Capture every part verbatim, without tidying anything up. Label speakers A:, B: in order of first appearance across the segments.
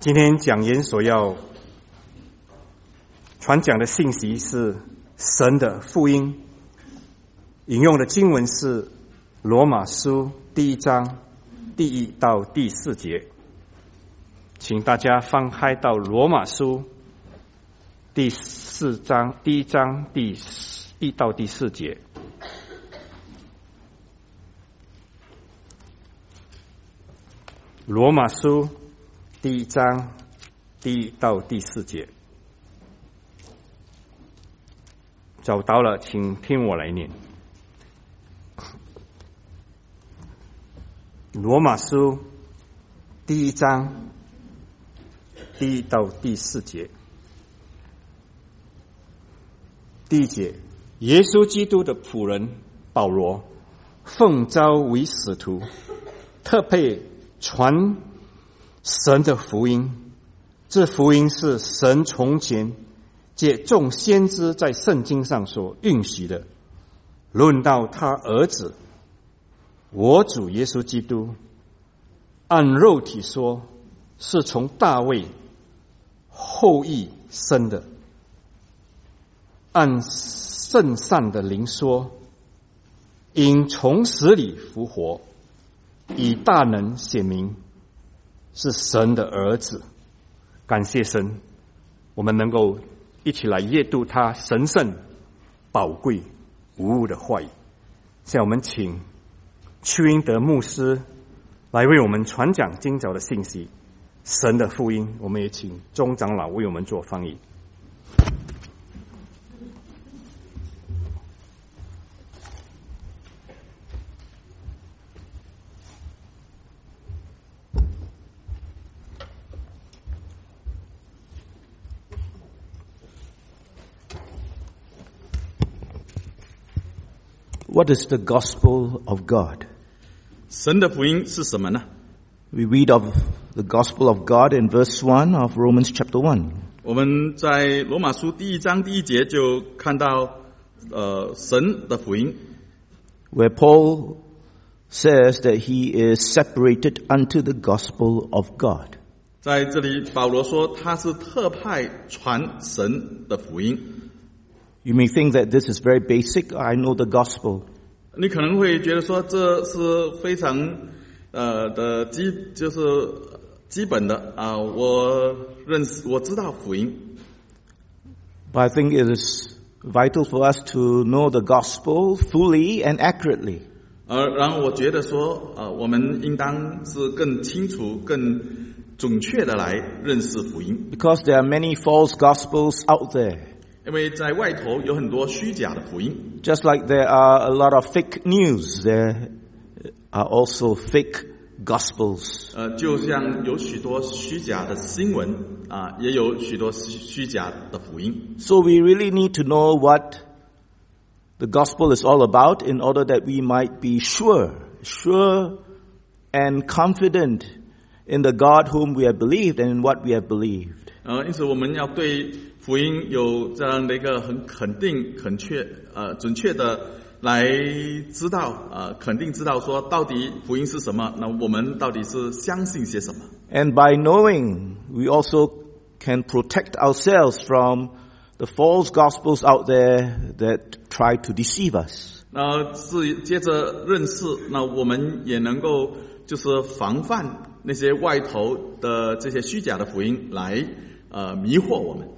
A: 今天讲员所要传讲的信息是神的福音，引用的经文是罗马书第一章第一到第四节，请大家翻开到罗马书第四章第一章第一到第四节。罗马书第一章第一到第四节，找到了，请听我来念。罗马书第一章第一到第四节。第一节，耶稣基督的仆人保罗，奉召为使徒，特配传神的福音。这福音是神从前借众先知在圣经上所允许的，论到他儿子我主耶稣基督，按肉体说是从大卫后裔生的，按圣善的灵说，因从死里复活，以大能显明是神的儿子。感谢神，我们能够一起来阅读他神圣宝贵无误的话语。现在我们请屈英德牧师来为我们传讲今早的信息，神的福音。我们也请钟长老为我们做翻译。
B: What is the gospel of God?
C: 神的福音是什么呢？
B: We read of the gospel of God in verse one of Romans chapter one.
C: 我们在罗马书第一章第一节就看到，呃，神的福音，
B: where Paul says that he is separated unto the gospel of God.
C: 在这里保罗说他是特派传神的福音。
B: You may think that this is very basic. I know the gospel.
C: 你可能会觉得说这是非常呃的基就是基本的啊、呃，我认识我知道福音。
B: But I think it is vital for us to know the gospel fully and accurately.
C: 呃，然后我觉得说呃，我们应当是更清楚、更准确的来认识福音。
B: Because there are many false gospels out there.
C: 因为在外头有很多虚假的福音。
B: Just like there are a lot of fake news, there are also fake gospels.
C: 呃，就像有许多虚假的新闻啊，也有许多虚假的福音。
B: So we really need to know what the gospel is all about in order that we might be sure, sure and confident in the God whom we have believed and in what we have believed.
C: 呃，因此我们要对福音有这样的一个很肯定、很确、呃准确的来知道，呃肯定知道说到底福音是什么，那我们到底是相信些什么。
B: And by knowing, we also can protect ourselves from the false gospels out there that try to deceive us.
C: 那是接着认识，那我们也能够就是防范那些外头的这些虚假的福音来呃迷惑我们。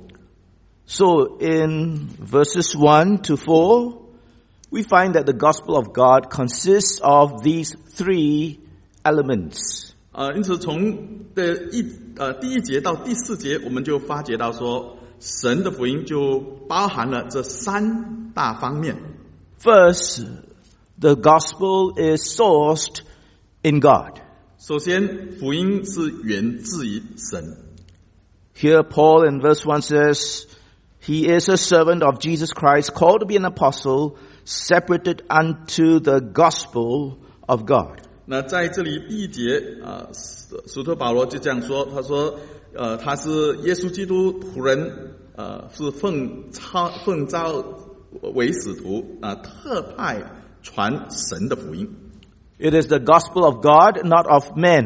B: So in verses one to four, we find that the gospel of God consists of these three elements.
C: 呃，因此从的一呃第一节到第四节，我们就发觉到说，神的福音就包含了这三大方面。
B: First, the gospel is sourced in God.
C: 首先，福音是源自于神。
B: Here Paul in verse one says, He is a servant of Jesus Christ, called to be an apostle, separated unto the gospel of God.
C: 那在这里第一节啊，使徒保罗就这样说，他说，呃，他是耶稣基督仆人，呃，是奉召奉召为使徒啊，特派传神的福音。
B: It is the gospel of God, not of men.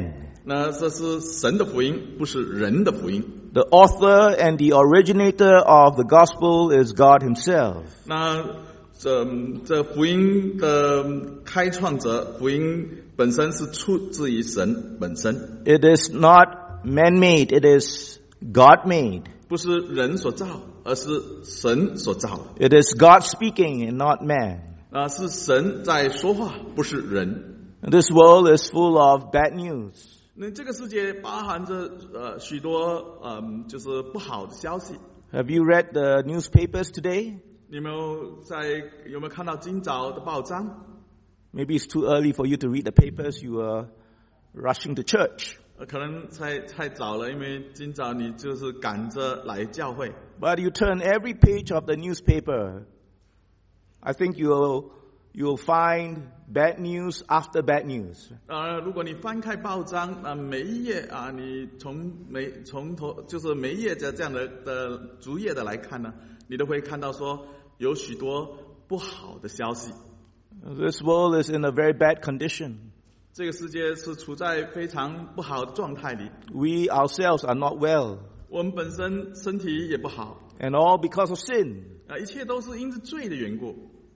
C: 那这是神的福音，不是人的福音。
B: The author and the originator of the gospel is God himself.
C: 那这这福音的开创者，福音本身是出自于神本身。
B: It is not man-made, it is God-made.
C: 不是人所造，而是神所造。
B: It is God speaking and not man.
C: 啊，是神在说话，不是人。
B: This world is full of bad news.
C: 那这个世界包含着呃许多嗯就是不好的消息。
B: Have you read the newspapers today?
C: 你有没有在有没有看到今早的报章？
B: Maybe it's too early for you to read the papers. You are rushing to church.
C: 呃，可能太太早了，因为今早你就是赶着来教会。
B: But you turn every page of the newspaper, I think you'll you'll find bad news after bad news.
C: 呃，如果你翻开报章啊、呃，每一页啊，你从每从头就是每一页的这样的的逐页的来看呢，你都会看到说有许多不好的消息。
B: This world is in a very bad condition.
C: 这个世界是处在非常不好的状态里。
B: We ourselves are not well.
C: 我们本身身体也不好。
B: And all because of sin.
C: 啊，一切都是因着罪的缘故。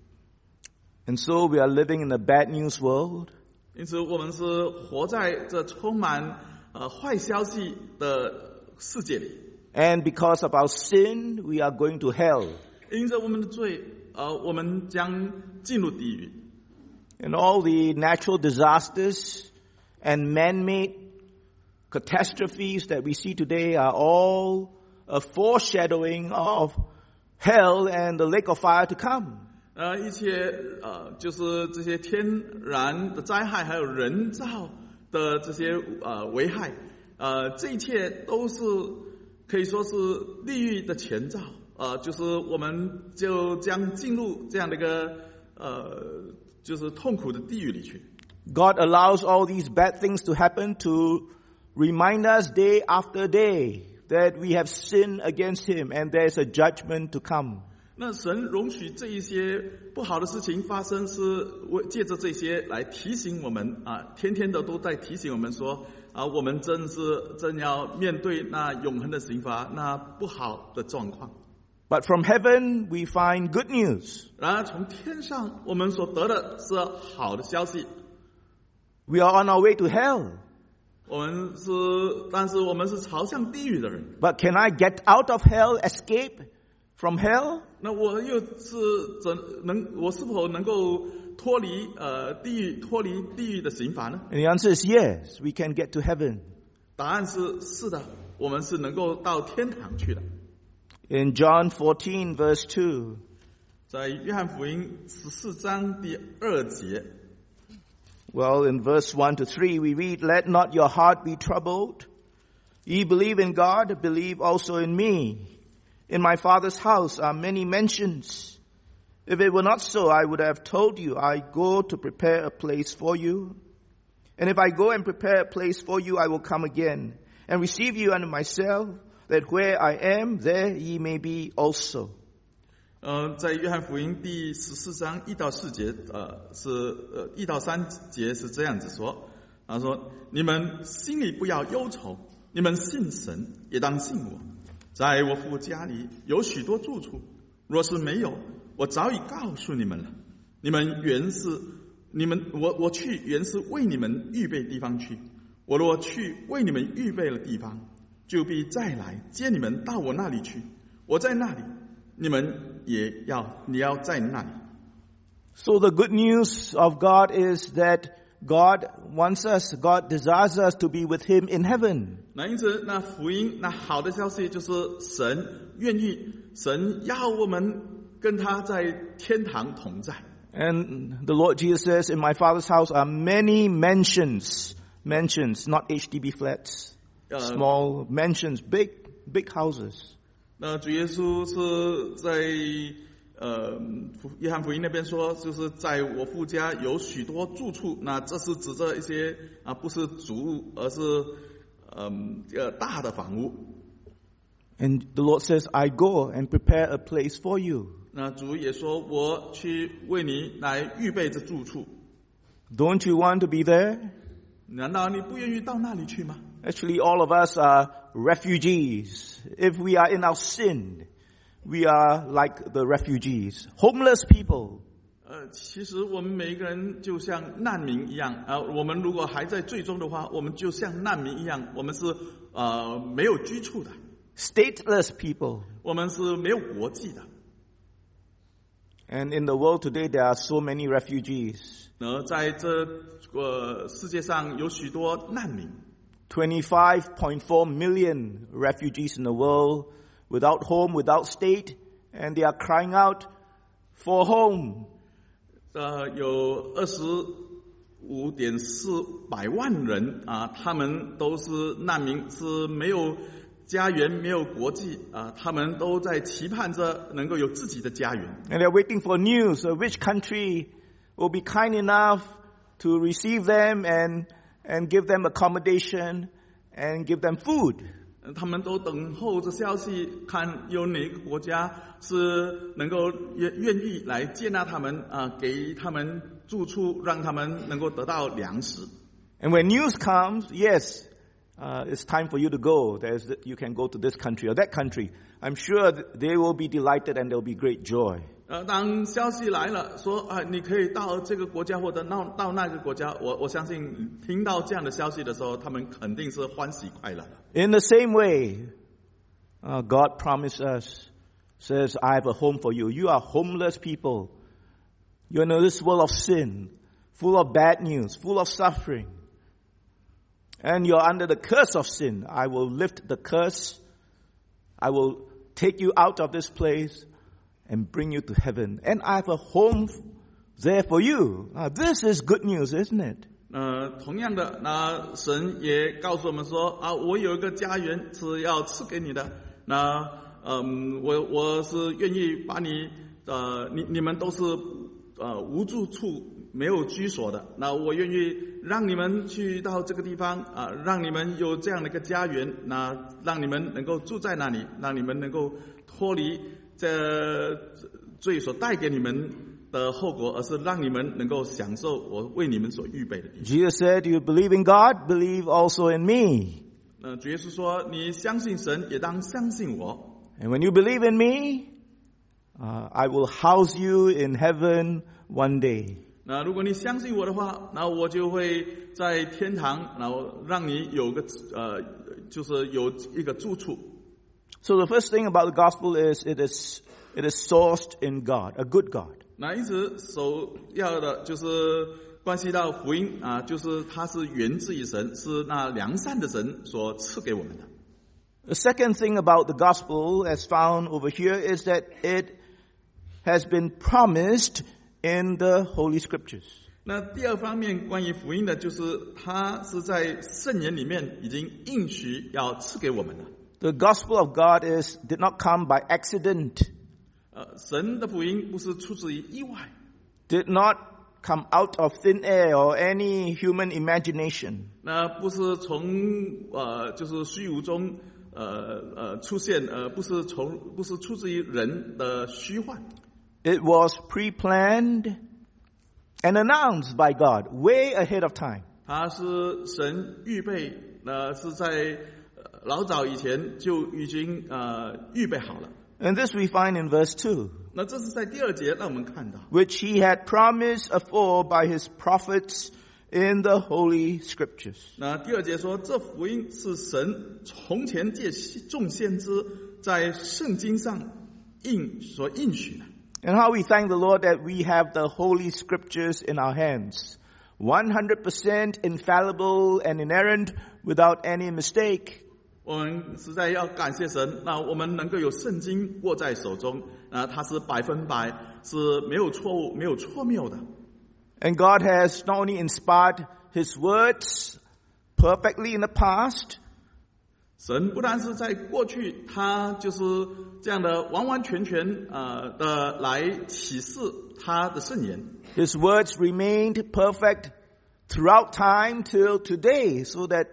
B: And so we are living in a bad news world.
C: 因此，我们是活在这充满呃坏消息的世界里。
B: And because of our sin, we are going to hell.
C: 因着我们的罪，呃，我们将进入地狱。
B: And all the natural disasters and man-made catastrophes that we see today are all a foreshadowing of hell and the lake of fire to come.
C: 呃，一切呃，就是这些天然的灾害，还有人造的这些呃危害，呃，这一切都是可以说是地狱的前兆。呃，就是我们就将进入这样的一个呃，就是痛苦的地狱里去。
B: God allows all these bad things to happen to remind us day after day that we have sinned against Him and there is a judgment to come.
C: 那神容许这一些不好的事情发生，是为借着这些来提醒我们啊，天天的都在提醒我们说啊，我们真是正要面对那永恒的刑罚，那不好的状况。
B: But from heaven we find good news.
C: 然而从天上我们所得的是好的消息。
B: We are on our way to hell.
C: 我们是，但是我们是朝向地狱的人。
B: But can I get out of hell, escape from hell?
C: 那我又是怎能？我是否能够脱离呃地狱，脱离地狱的刑罚呢？
B: And the answer is yes, we can get to heaven.
C: 答案是是的，我们是能够到天堂去的。
B: In John fourteen verse two,
C: 在约翰福音十四章第二节。
B: well, in verse one to three, we read, "Let not your heart be troubled. Ye believe in God, believe also in me. In my Father's house are many mansions. If it were not so, I would have told you, I go to prepare a place for you. And if I go and prepare a place for you, I will come again and receive you unto myself, that where I am, there ye may be also."
C: 呃，在约翰福音第十四章一到四节，呃，是呃一到三节是这样子说，他说：“你们心里不要忧愁，你们信神也当信我。在我父家里有许多住处，若是没有，我早已告诉你们了。你们原是你们我我去原是为你们预备地方去。我若去为你们预备了地方，就必再来接你们到我那里去。我在那里。”你们也要，你要在那里。
B: So the good news of God is that God wants us, God desires us to be with Him in heaven.
C: 那因此，那福音，那好的消息就是神愿意，神要我们跟他在天堂同在。
B: And the Lord Jesus says, "In my Father's house are many mansions." Mansions, not H D B flats. Small mansions, big, big houses.
C: 那主耶稣是在呃约翰福音那边说，就是在我父家有许多住处。那这是指着一些啊，不是主屋，而是嗯呃大的房屋。
B: And the Lord says, "I go and prepare a place for you."
C: 那主也说，我去为你来预备这住处。
B: Don't you want to be there?
C: 难道你不愿意到那里去吗？
B: Actually, all of us are refugees. If we are in our sin, we are like the refugees, homeless people.
C: 呃，其实我们每一个人就像难民一样啊、呃。我们如果还在罪中的话，我们就像难民一样，我们是呃没有居处的
B: stateless people.
C: 我们是没有国际的。
B: And in the world today, there are so many refugees.
C: 呃，在这个世界上有许多难民。
B: twenty-five point four million refugees in the world without home, without state, and they are crying out for home.
C: 呃，有二十五点四百万人啊，他们都是难民，是没有家园，没有国际啊，他们都在期盼着能够有自己的家园。
B: And they're waiting for news of which country will be kind enough to receive them and and give them accommodation and give them food.
C: 他们都等候着消息，看有哪个国家是能够愿愿意来接纳他们啊，给他们住处，让他们能够得到粮食。
B: And when news comes, yes, uh, it's time for you to go. There's, you can go to this country or that country. I'm sure they will be delighted and there will be great joy.
C: 呃，当消息来了，说啊，你可以到这个国家或者到到那个国家，我我相信听到这样的消息的时候，他们肯定是欢喜快乐的。
B: In the same way, uh, God promised us, says, I have a home for you. You are homeless people. You're in this world of sin, full of bad news, full of suffering. And you're under the curse of sin. I will lift the curse. I will take you out of this place and bring you to heaven. And I have a home there for you. Now, this is good news, isn't it?
C: 呃，同样的，那神也告诉我们说啊，我有一个家园是要赐给你的。那嗯，我我是愿意把你呃，你你们都是呃无住处、没有居所的。那我愿意让你们去到这个地方啊，让你们有这样的一个家园，那让你们能够住在那里，让你们能够脱离这罪所带给你们的后果，而是让你们能够享受我为你们所预备的地方。
B: Jesus said, you believe in God, believe also in me.
C: 呃，主耶稣说，你相信神，也当相信我。
B: And when you believe in me, uh, I will house you in heaven one day.
C: 那如果你相信我的话，那我就会在天堂，然后让你有个呃，就是有一个住处。
B: So the first thing about the gospel is it is it is sourced in God, a good God.
C: 那因此首要的就是关系到福音啊，就是它是源自于神，是那良善的神所赐给我们的。
B: The second thing about the gospel as found over here is that it has been promised in the Holy Scriptures.
C: 那第二方面关于福音的，就是它是在圣言里面已经应许要赐给我们的。
B: The gospel of God is did not come by accident.
C: 呃，神的福音不是出自于意外，
B: Did not come out of thin air or any human imagination.
C: 那不是从呃就是虚无中呃呃出现，呃不是从不是出自于人的虚幻。
B: It was pre-planned and announced by God way ahead of time.
C: 它是神预备，呃是在呃老早以前就已经呃预备好了。
B: And this we find in verse two.
C: 那这是在第二节让我们看到，
B: Which he had promised afore by his prophets in the Holy Scriptures.
C: 那第二节说，这福音是神从前借众先知在圣经上应所应许的。
B: And how we thank the Lord that we have the Holy Scriptures in our hands. one hundred percent infallible and inerrant without any mistake.
C: 我们实在要感谢神，那我们能够有圣经握在手中，啊，它是百分百是没有错误、没有错谬的。
B: And God has not only inspired His words perfectly in the past,
C: 神不但是在过去，他就是这样的完完全全呃的来启示他的圣言。
B: His words remained perfect throughout time till today, so that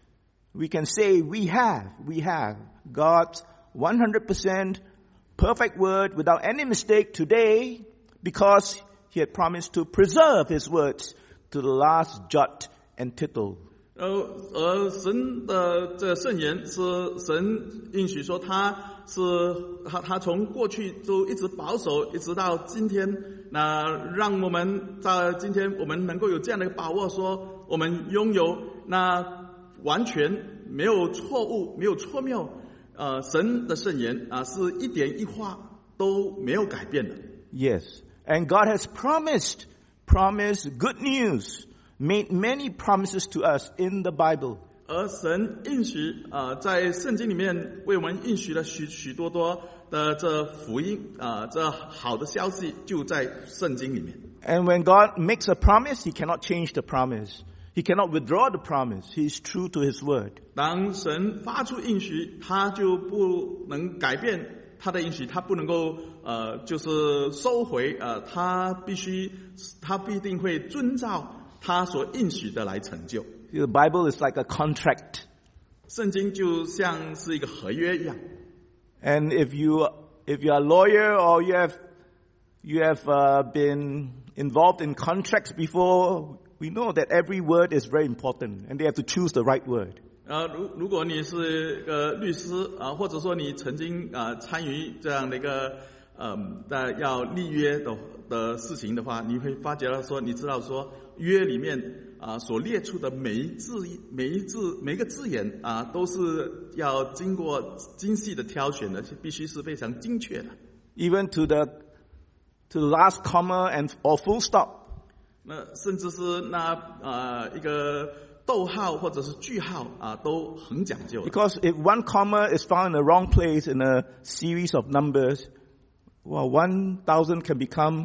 B: we can say we have, we have God's one hundred percent perfect word without any mistake today, because He had promised to preserve His words to the last jot and tittle.
C: 呃，而神的这圣言是神应许说他是他他从过去就一直保守，一直到今天，那让我们在今天我们能够有这样的把握，说我们拥有那完全没有错误、没有错谬，呃，神的圣言啊，是一点一画都没有改变的。
B: Yes, and God has promised, promised good news, made many promises to us in the Bible.
C: 而神应许啊、呃，在圣经里面为我们应许了许许多多的这福音啊、呃，这好的消息就在圣经里面。
B: And when God makes a promise, He cannot change the promise. He cannot withdraw the promise. He is true to His word.
C: 当神发出应许，他就不能改变他的应许，他不能够呃，就是收回呃，他必须，他必定会遵照他所应许的来成就。
B: The Bible is like a contract.
C: 圣经就像是一个合约一样。
B: And if you if you are a lawyer or you have you have uh, been involved in contracts before, we know that every word is very important, and they have to choose the right word.
C: 呃，如如果你是个律师啊、呃，或者说你曾经啊、呃、参与这样的一个呃的要立约的的事情的话，你会发觉到说，你知道说约里面啊、呃、所列出的每一字每一字每一个字眼啊、呃，都是要经过精细的挑选的，必须是非常精确的。
B: Even to the to the last comma and or full stop.
C: 那甚至是那啊、呃、一个逗号或者是句号啊，都很讲究。
B: Because if one comma is found in the wrong place in a series of numbers, well, one thousand can become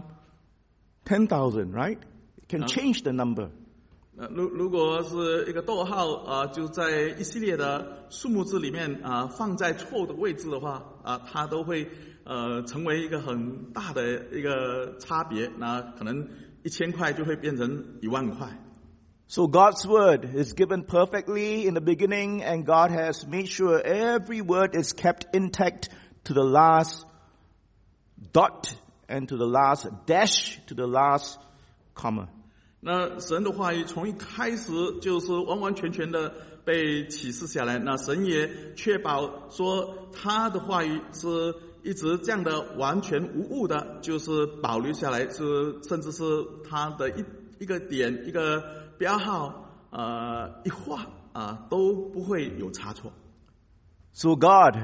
B: ten thousand, right? It can change the number.
C: 呃，如如果是一个逗号啊，就在一系列的数目字里面啊，放在错误的位置的话啊，它都会呃成为一个很大的一个差别。那可能一千块就会变成一万块。
B: So God's word is given perfectly in the beginning, and God has made sure every word is kept intact to the last dot and to the last dash to the last comma.
C: 那神的话语从一开始就是完完全全的被启示下来，那神也确保说他的话语是一直这样的完全无误的，就是保留下来，是甚至是他的一一个点一个标号呃一画啊都不会有差错。
B: So God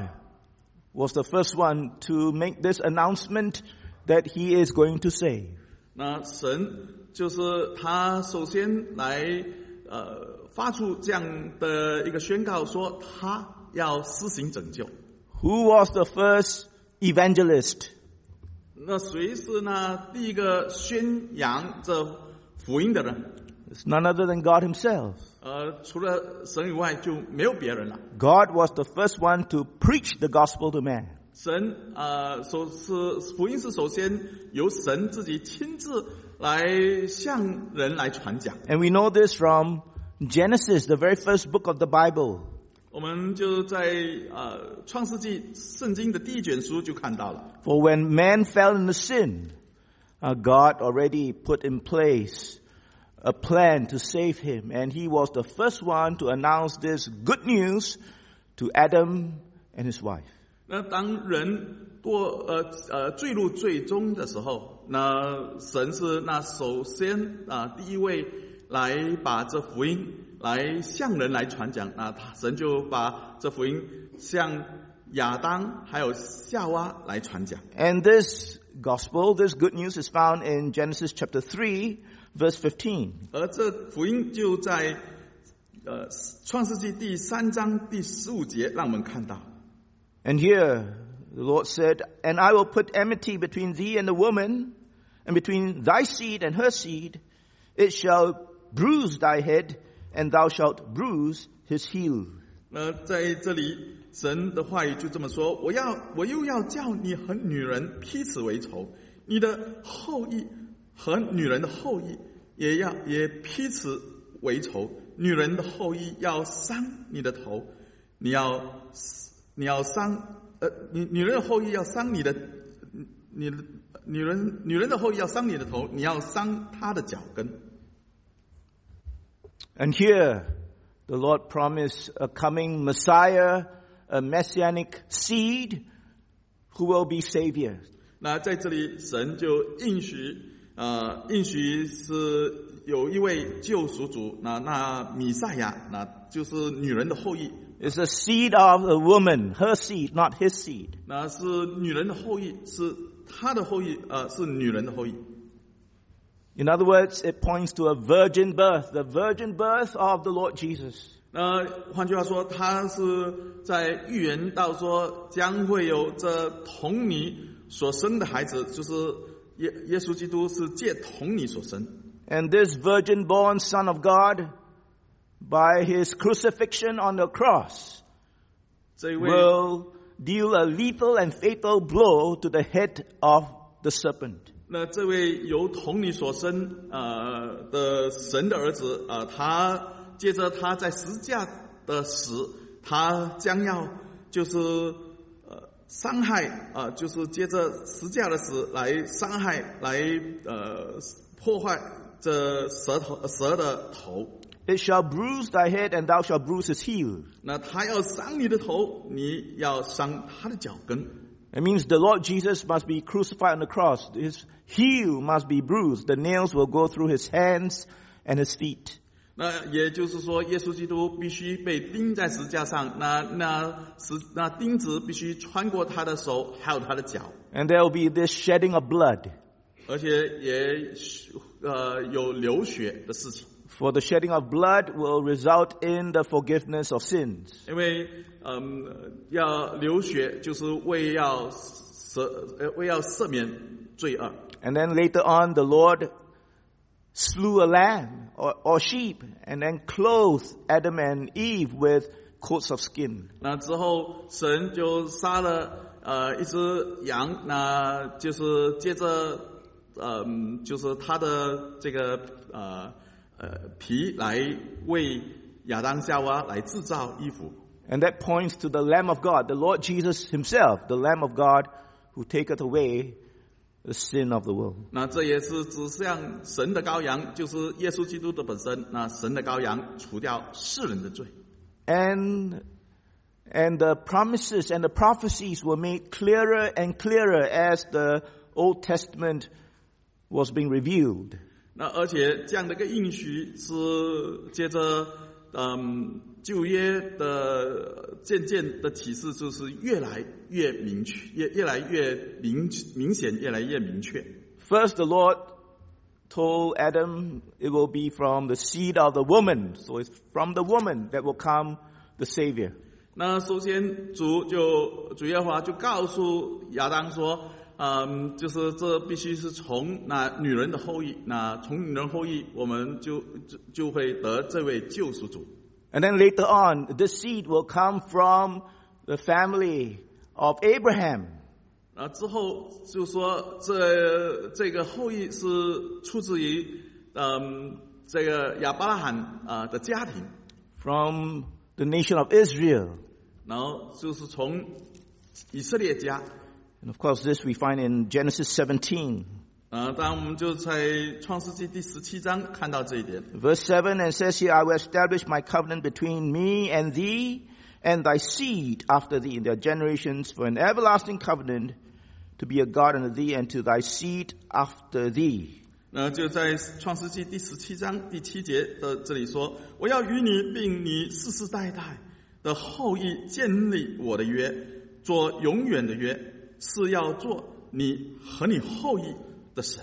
B: was the first one to make this announcement that He is going to save.
C: 那神就是他首先来呃发出这样的一个宣告，说他要施行拯救。
B: Who was the first evangelist?
C: 那谁是那第一个宣扬这福音的人？
B: It's none other than God Himself.
C: 呃，除了神以外就没有别人了。
B: God was the first one to preach the gospel to man.
C: 神呃，首是福音是首先由神自己亲自来向人来传讲。
B: And we know this from Genesis, the very first book of the Bible.
C: 我们就在呃创世纪圣经的第一卷书就看到了。
B: For when man fell into sin, uh, God already put in place a plan to save him, and He was the first one to announce this good news to Adam and his wife.
C: 那当人堕呃呃坠入最终的时候，那神是那首先啊、呃、第一位来把这福音来向人来传讲，那他神就把这福音向亚当还有夏娃来传讲。
B: And this gospel, this good news is found in Genesis chapter three, verse fifteen.
C: 而这福音就在呃创世纪第三章第十五节让我们看到。
B: And here the Lord said, "And I will put enmity between thee and the woman, and between thy seed and her seed. It shall bruise thy head, and thou shalt bruise his heel."
C: 那在这里，神的话语就这么说：我要，我又要叫你和女人彼此为仇，你的后裔和女人的后裔也要也彼此为仇。女人的后裔要伤你的头，你要你要伤呃，女女人的后裔要伤你的，你的女人女人的后裔要伤你的头，你要伤她的脚跟。
B: And here the Lord promised a coming Messiah, a messianic seed who will be Savior.
C: 那在这里，神就应许，呃，应许是有一位救赎主，那那弥赛亚，那就是女人的后裔。
B: It's the seed of a woman, her seed, not his seed.
C: 那是女人的后裔，是他的后裔，呃，是女人的后裔。
B: In other words, it points to a virgin birth, the virgin birth of the Lord Jesus.
C: 那换句话说，他是在预言到说，将会有这童女所生的孩子，就是耶耶稣基督是借童女所生。
B: And this virgin-born Son of God, by his crucifixion on the cross,
C: 这一位
B: will deal a lethal and fatal blow to the head of the serpent.
C: 那这位由童女所生呃的神的儿子啊、呃，他接着他在十字架的死，他将要就是呃伤害啊、呃，就是接着十字架的死来伤害，来呃破坏这蛇头蛇的头。
B: It shall bruise thy head, and thou shalt bruise his heel.
C: 那他要伤你的头，你要伤他的脚跟。
B: It means the Lord Jesus must be crucified on the cross. His heel must be bruised. The nails will go through his hands and his feet.
C: 那也就是说，耶稣基督必须被钉在十字架上，那那石那钉子必须穿过他的手，还有他的脚。
B: And there will be this shedding of blood.
C: 而且也呃有流血的事情。
B: For the shedding of blood will result in the forgiveness of sins.
C: 因为嗯要流血就是为要赦呃为要赦免罪恶。
B: And then later on, the Lord slew a lamb or, or sheep, and then clothed Adam and Eve with coats of skin.
C: 那之后，神就杀了呃一只羊，那就是接着嗯就是他的这个呃呃皮来为亚当夏娃来制造衣服。
B: And that points to the Lamb of God, the Lord Jesus himself, the Lamb of God who taketh away the sin of the world.
C: 那这也是指向神的羔羊，就是耶稣基督的本身。那神的羔羊除掉世人的罪。
B: And and the promises and the prophecies were made clearer and clearer as the Old Testament was being revealed.
C: 那而且这样的一个应许是接着嗯旧约的渐渐的启示，就是越来越明确，越越来越明明显，越来越明确。
B: First, the Lord told Adam it will be from the seed of the woman. So it's from the woman that will come the Savior.
C: 那首先主就主耶和华就告诉亚当说，嗯，就是这必须是从那女人的后裔，那从女人后裔，我们就就就会得这位救赎主。
B: And then later on, the seed will come from the family of Abraham.
C: 啊，之后就说这这个后裔是出自于嗯这个亚伯拉罕啊的家庭
B: ，from the nation of Israel.
C: 然后就是从以色列家。
B: And of course, this we find in Genesis seventeen.
C: 啊，当然我们就在创世纪第十七章看到这一点。
B: Verse seven and says here, I will establish my covenant between me and thee and thy seed after thee in their generations for an everlasting covenant to be a God unto thee and to thy seed after thee.
C: 那就在创世纪第十七章第七节的这里说，我要与你并你世世代代的后裔建立我的约，做永远的约，是要做你和你后裔的神。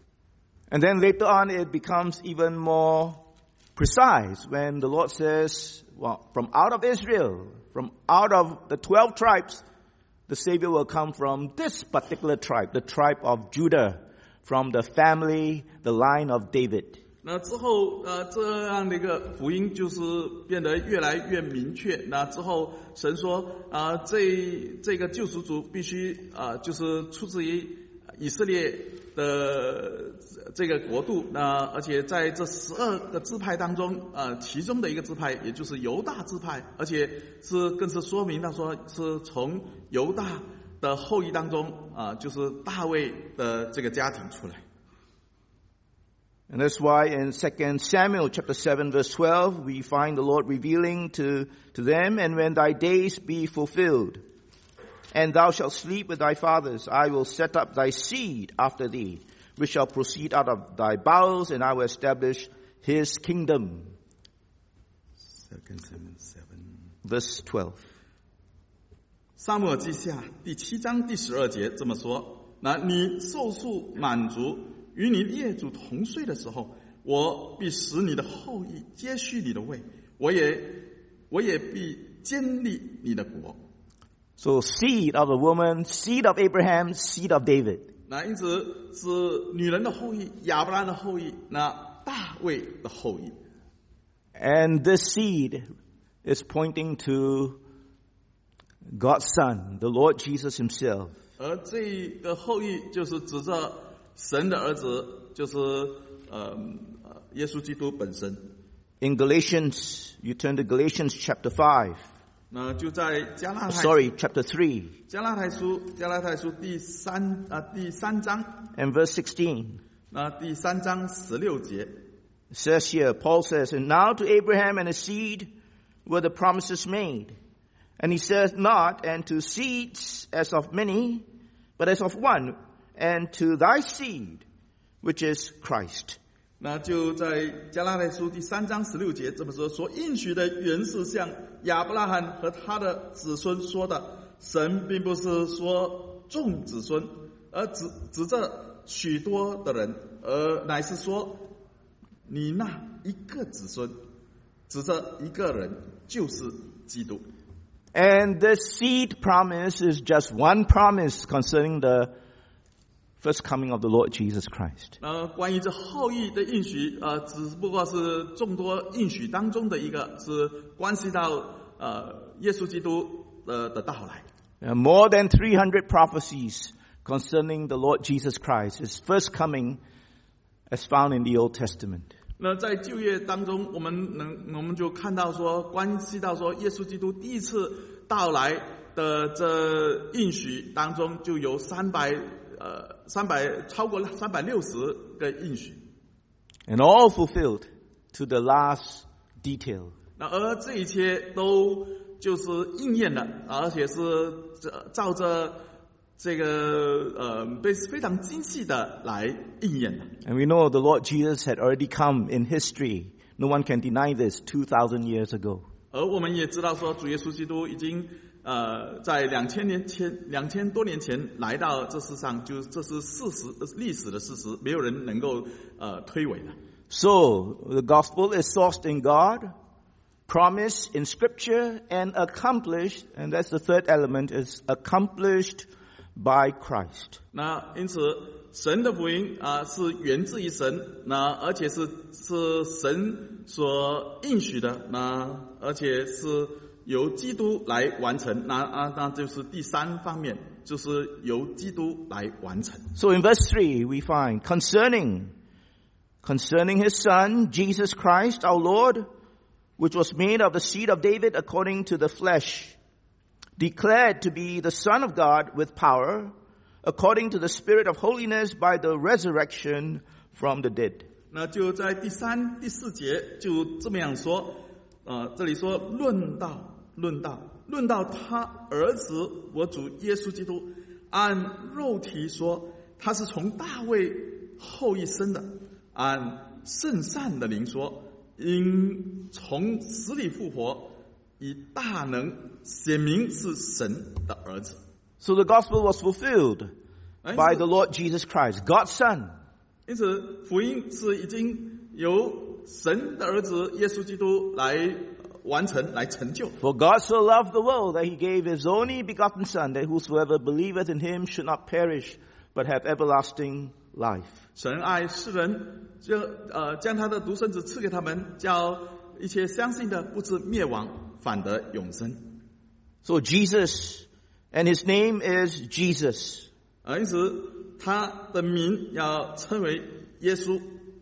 B: And then later on it becomes even more precise when the Lord says, well, from out of Israel, from out of the twelve tribes, the Savior will come from this particular tribe, the tribe of Judah, from the family, the line of David.
C: 那之后，呃，这样的一个福音就是变得越来越明确。那之后，神说，啊、呃，这这个救赎主必须啊、呃，就是出自于以色列的这个国度。那而且在这十二个支派当中，呃，其中的一个支派，也就是犹大支派，而且是更是说明到说是从犹大的后裔当中啊、呃，就是大卫的这个家庭出来。
B: And that's why in Second Samuel chapter seven verse twelve, we find the Lord revealing to, to them, and when thy days be fulfilled, and thou shalt sleep with thy fathers, I will set up thy seed after thee, which shall proceed out of thy bowels, and I will establish his kingdom.
C: Second Samuel seven
B: Verse twelve.
C: 撒母耳记下第七章第十二节这么说：那你寿数满足，与你列祖同岁的时候，我必使你的后裔接续你的位，我也我也必坚立你的国。
B: So seed of a woman, seed of Abraham, seed of David.
C: 那因此是女人的后裔，亚伯拉罕的后裔，那大卫的后裔。
B: And this seed is pointing to God's Son, the Lord Jesus himself.
C: 而这个后裔就是指着神的儿子，就是呃呃耶稣基督本身。
B: In Galatians, you turn to Galatians chapter five.
C: 那就在加拉太
B: Sorry, chapter three
C: 加拉太书加拉太书第三啊、呃、第三章，
B: and verse sixteen.
C: 那第三章十六节。
B: It says here, Paul says, and now to Abraham and his seed were the promises made. And he says not, and to seeds as of many, but as of one, and to thy seed, which is Christ.
C: 那就在加拉太书第三章十六节这么说：所应许的原是像亚伯拉罕和他的子孙说的，神并不是说众子孙，而指指着许多的人，而乃是说你那一个子孙，指着一个人，就是基督。
B: And the seed promise is just one promise concerning the first coming of the Lord Jesus Christ.
C: 呃，关于这后裔的应许，呃，只不过是众多应许当中的一个，是关系到呃耶稣基督呃的到来。
B: Uh, more than three hundred prophecies concerning the Lord Jesus Christ, his first coming, as found in the Old Testament.
C: 那在旧约当中，我们能我们就看到说，关系到说耶稣基督第一次到来的这应许当中，就有三百呃三百超过三百六十个应许，
B: And all fulfilled to the last detail.
C: 那而这一切都就是应验了，而且是照着这个呃被非常精细的来应验的。
B: And we know the Lord Jesus had already come in history. No one can deny this two thousand years ago.
C: 而我们也知道说，主耶稣基督已经呃在两千年前两千多年前来到这世上，就这是事实历史的事实，没有人能够呃推诿的。
B: So, the gospel is sourced in God, promised in scripture, and accomplished, and that's the third element, is accomplished by Christ.
C: 那因此，神的福音啊、呃、是源自于神，那而且是是神所应许的，那而且是由基督来完成，那啊那就是第三方面，就是由基督来完成。
B: So in verse three we find, concerning, concerning his son, Jesus Christ our Lord, which was made of the seed of David according to the flesh, declared to be the Son of God with power, according to the Spirit of holiness by the resurrection from the dead.
C: 那就在第三、第四节就这么样说，呃，这里说论到、论到、论到他儿子我主耶稣基督，按肉体说他是从大卫后裔生的，按圣善的灵说，因从死里复活，以大能显明是神的儿子。
B: So the gospel was fulfilled by the Lord Jesus Christ, God's Son.
C: 因此，福音是已经由神的儿子耶稣基督来完成、来成就。
B: For God so loved the world that he gave his only begotten Son, that whosoever believeth in him should not perish, but have everlasting life.
C: 神爱世人，就呃将他的独生子赐给他们，叫一切相信的不至灭亡，反得永生。
B: So Jesus, and his name is Jesus.
C: 而因此，他的名要称为耶稣。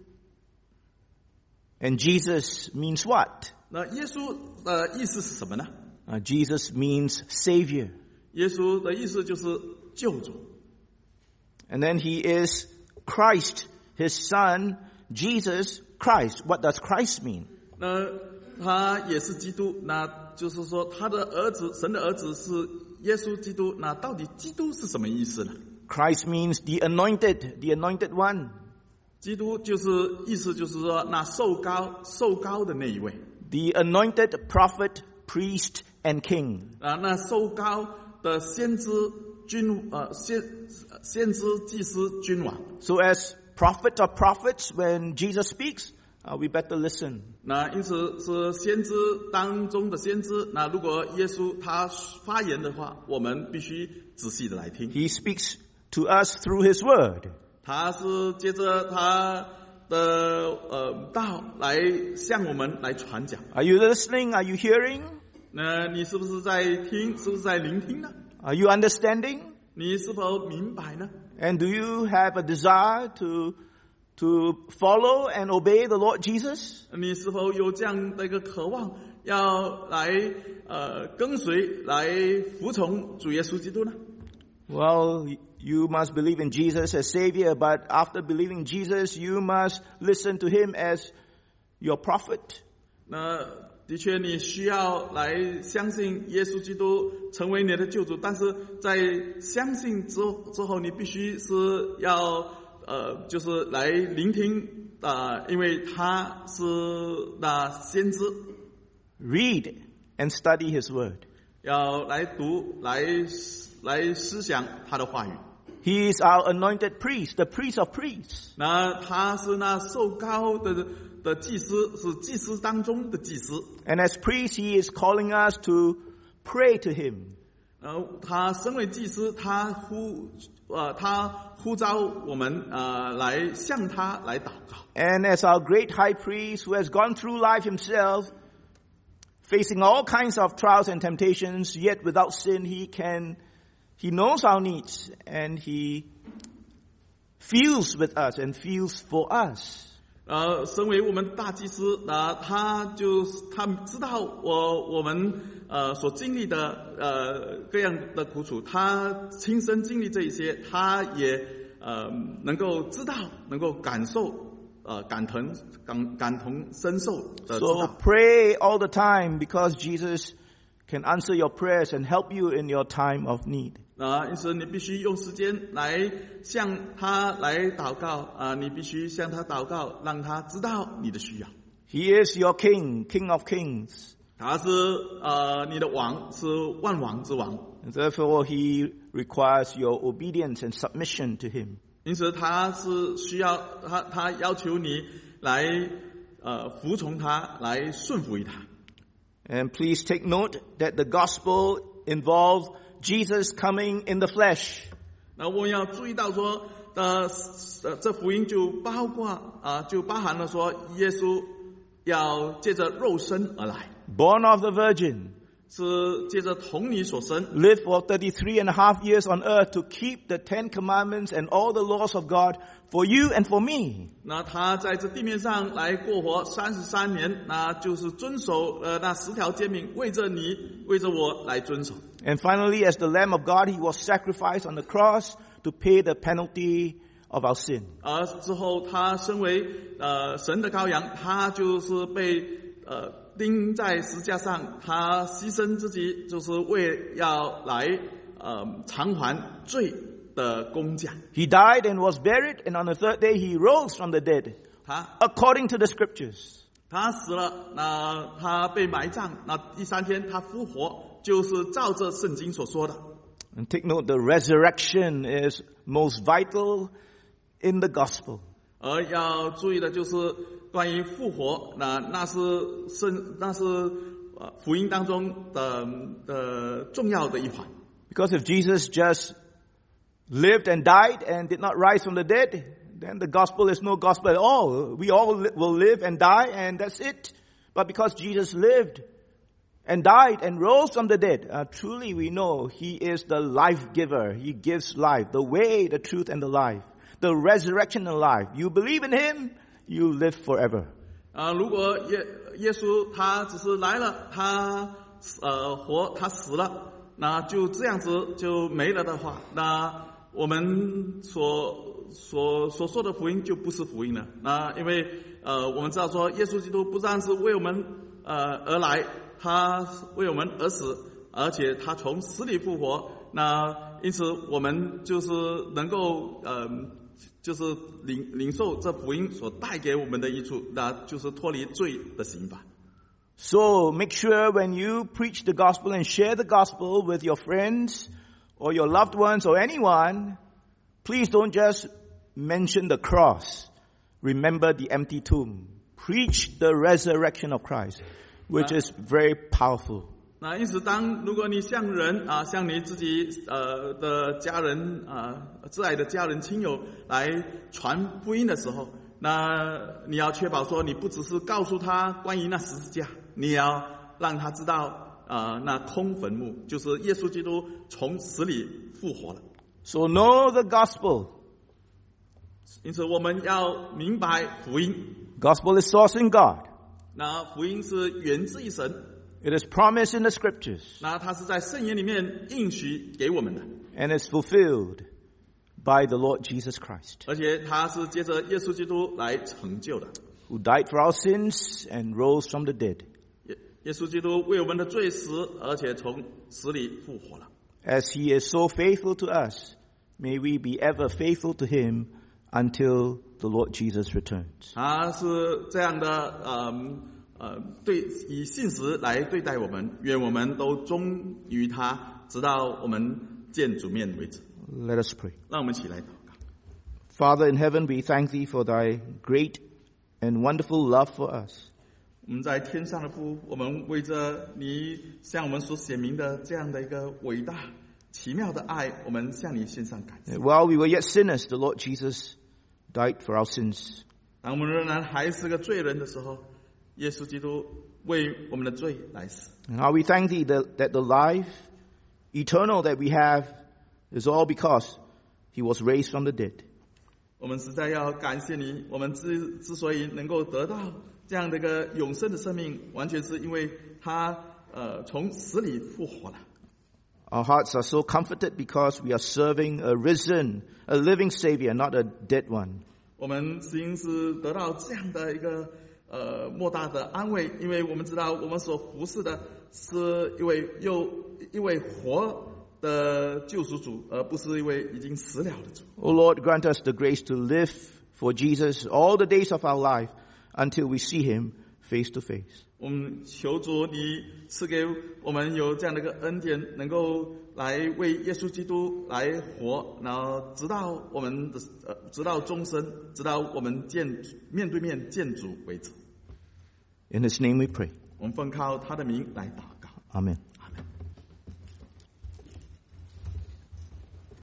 B: And Jesus means what?
C: 那耶稣的意思是什么呢？
B: Uh, Jesus means Savior.
C: 耶稣的意思就是救主。
B: And then he is Christ, his Son, Jesus Christ. What does Christ mean?
C: 那他也是基督，那就是说他的儿子，神的儿子是耶稣基督。那到底基督是什么意思呢？
B: Christ means the anointed, the anointed one.
C: 基督就是意思就是说那受膏受膏的那一位，
B: The anointed prophet, priest, and king.
C: 啊，那受膏的先知君呃先先知祭司君王。
B: So as prophet of prophets, when Jesus speaks, uh, we better listen.
C: 那因此是先知当中的先知。那如果耶稣他发言的话，我们必须仔细的来听。
B: He speaks to us through his word.
C: 他是接着他的呃道来向我们来传讲。
B: Are you listening? Are you hearing?
C: 那你是不是在听？是不是在聆听呢？
B: Are you understanding?
C: 你是否明白呢？
B: And do you have a desire to, to follow and obey the Lord Jesus?
C: 你是否有这样的一个渴望，要来呃跟随、来服从主耶稣基督呢？
B: Well, you must believe in Jesus as Savior, but after believing Jesus, you must listen to Him as your prophet.
C: 那的确，你需要来相信耶稣基督成为你的救主，但是在相信之之后，你必须是要呃，就是来聆听啊、呃，因为他是那先知，
B: Read and study His word.
C: 要来读、来来思想他的话语。
B: He is our anointed priest, the priest of priests.
C: 那他是那受膏的的祭司，是祭司当中的祭司。
B: And as priest, He is calling us to pray to Him.
C: 然后他身为祭司，他呼呃他呼召我们呃来向他来祷告。
B: And as our great high priest who has gone through life himself, facing all kinds of trials and temptations, yet without sin, he can, he knows our needs and he feels with us and feels for us.
C: 呃，身为我们大祭司，啊、他就他知道我我们呃所经历的呃各样的苦楚，他亲身经历这一些，他也呃能够知道，能够感受，呃感同感感同身受的知
B: So
C: 道。
B: pray all the time because Jesus can answer your prayers and help you in your time of need.
C: 啊，因此你必须用时间来向他来祷告啊！你必须向他祷告，让他知道你的需要。
B: He is your King, King of kings.
C: 他是呃你的王，是万王之王，
B: And therefore, He requires your obedience and submission to Him.
C: 因此他是需要他他要求你来呃服从他，来顺服于他。
B: And please take note that the gospel involves Jesus coming in the flesh.
C: 那我们要注意到说，呃呃，这福音就包括啊、呃，就包含了说，耶稣要借着肉身而来，
B: Born of the Virgin,
C: 是借着童女所生。
B: lived for thirty-three and a half years on earth to keep the Ten Commandments and all the laws of God for you and for me.
C: 那他在这地面上来过活三十三年，那就是遵守呃那十条诫命，为着你，为着我来遵守。
B: And finally, as the Lamb of God, He was sacrificed on the cross to pay the penalty of our sin.
C: 而之后，他身为呃神的羔羊，他就是被呃钉在石架上，他牺牲自己，就是为要来呃偿还罪的工价。
B: He died and was buried, and on the third day He rose from the dead,
C: 他
B: according to the scriptures.
C: 他死了，那他被埋葬，那第三天他复活，就是照着圣经所说的。
B: And take note, the resurrection is most vital in the gospel.
C: 而要注意的就是关于复活，那那是圣，那是呃福音当中的的重要的一环。
B: Because if Jesus just lived and died and did not rise from the dead, then the gospel is no gospel at all. We all li- will live and die and that's it. But because Jesus lived and died and rose from the dead, uh, truly we know He is the life giver. He gives life, the way, the truth, and the life. The resurrection and life. You believe in Him, you live forever.
C: 啊、如果耶耶稣他只是来了，他呃活，他死了，那就这样子就没了的话，那我们所所所说的福音就不是福音了。那因为呃，我们知道说，耶稣基督不但是为我们呃而来，他为我们而死，而且他从死里复活。那因此我们就是能够呃，就是领领受这福音所带给我们的益处，那就是脱离罪的刑罚。
B: So make sure when you preach the gospel and share the gospel with your friends or your loved ones or anyone, please don't just mention the cross. Remember the empty tomb. Preach the resurrection of Christ, which is very powerful.
C: 那因此，当如果你向人啊，向你自己呃的家人啊，挚爱的家人亲友来传福音的时候，那你要确保说，你不只是告诉他关于那十字架，你也要让他知道啊、呃，那空坟墓就是耶稣基督从死里复活了。
B: So know the gospel.
C: 因此，我们要明白福音。
B: Gospel is sourced in God.
C: 那福音是源自于神。
B: It is promised in the scriptures.
C: 那它是在圣言里面应许给我们的。
B: And it's fulfilled by the Lord Jesus Christ.
C: 而且它是借着耶稣基督来成就的。
B: Who died for our sins and rose from the dead.
C: 耶耶稣基督为我们的罪死，而且从死里复活了。
B: As he is so faithful to us, may we be ever faithful to him until the Lord Jesus returns.
C: 他是这样的，呃呃，对，以信实来对待我们，愿我们都忠于他，直到我们见主面为止。
B: Let us pray.
C: 让我们一起来祷告。
B: Father in heaven, we thank thee for thy great and wonderful love for us.
C: 我们在天上的父，我们为着你向我们所显明的这样的一个伟大、奇妙的爱，我们向你献上感谢。
B: While we were yet sinners, the Lord Jesus died for our sins.
C: 当我们仍然还是个罪人的时候，耶稣基督为我们的罪来死。
B: And how we thank thee that, that the life eternal that we have is all because he was raised from the dead.
C: 我们实在要感谢你，我们之之所以能够得到这样的一个永生的生命，完全是因为他呃从死里复活了。
B: Our hearts are so comforted because we are serving a risen, a living Savior, not a dead one.
C: 我们实是得到这样的一个呃莫大的安慰，因为我们知道我们所服侍的是一位又一位活的救赎主，而不是一位已经死了的主。
B: O Lord, grant us the grace to live for Jesus all the days of our life until we see him face to face.
C: 我们求主你赐给我们有这样的一个恩典，能够来为耶稣基督来活，然后直到我们的呃直到终身，直到我们见面对面见主为止。
B: In his name we pray.
C: 我们奉靠他的名来祷告。
B: Amen.